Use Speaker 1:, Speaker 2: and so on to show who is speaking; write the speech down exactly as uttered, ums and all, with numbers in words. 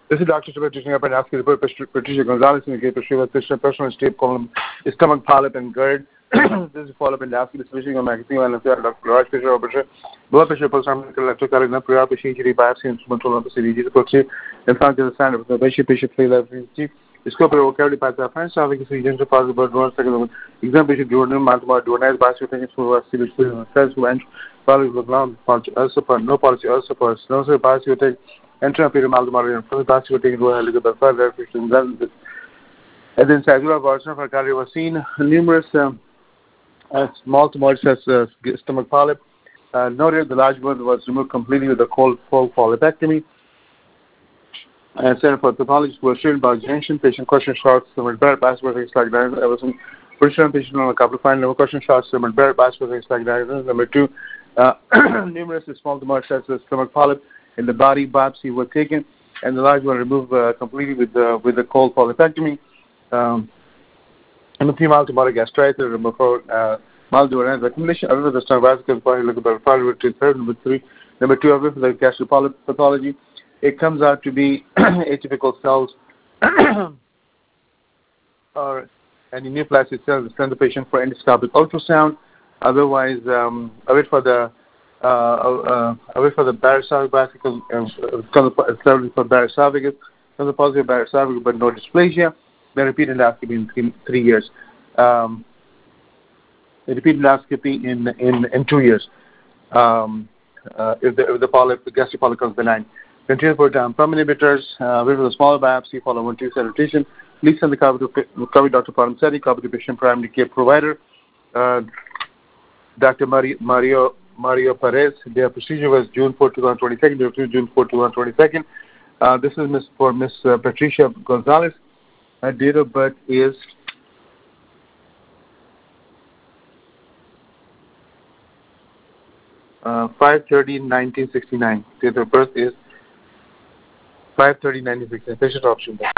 Speaker 1: This is Doctor Patricia up and asking the Patricia Gonzalez in the Patricia personal state column, stomach polyp and GERD. This is follow up and asking the switching of magazine and Doctor Raj Fisher Opera, blood pressure, pulsar, electrocardiogram, pre-op, injury, biopsy, instrumental of the city, the proxy, and found to the sign of the patient, patient, play life, the scope of cavity path, the friends, having a region to pass about one second. Exam patient, Jordan, Maltama, Dornaz, Basio, things for civil says to enter, follow the ground, support, no policy, or support, no sir, Basio, take. Entry of Maldomar and from the past, taking a look at the further and then Sagura version for cardio was seen numerous um, uh, small tumors as uh, stomach polyp. Uh, noted the large one was removed completely with a cold full polypectomy. And Center for Pathology was treated by junction. Patient question shots, stomach bare, password things like that. I was in position patient on a couple of fine no question shots, stomach bare, password things like that. Number two, uh, numerous small tumors as a stomach polyp. In the body, biopsy was taken, and the large one removed uh, completely with the with the cold polypectomy. Um, and the female tumor gastritis removed for uh, mild and recommendation. Other the stomach body look about five to third. Number three, number two, of the gastric pathology. It comes out to be atypical cells or any neoplastic cells. Send the patient for endoscopic ultrasound. Otherwise, um, wait for the Uh, uh, away for the baroesophagus, uh, for baroesophagus, from the positive baroesophagus, but no dysplasia. Then repeat endoscopy in three, three years. Um, repeat endoscopy in in in two years. Um, uh, if the if the polyp, the gastric polyp comes benign. Continue for um, pump inhibitors. Uh, with a smaller biopsy, follow one two salutation. Please send the copy to copy Doctor Paramsetti, copy to patient primary care provider, uh, Doctor Mario. Mario Mario Perez. Their procedure was June fourth, twenty twenty-two, June fourth, twenty twenty-two. Uh, this is Miss for Miss uh, Patricia Gonzalez. Her date of birth is uh, five thirty nineteen sixty-nine. Date of birth is five thirty nineteen sixty-nine. Patient option.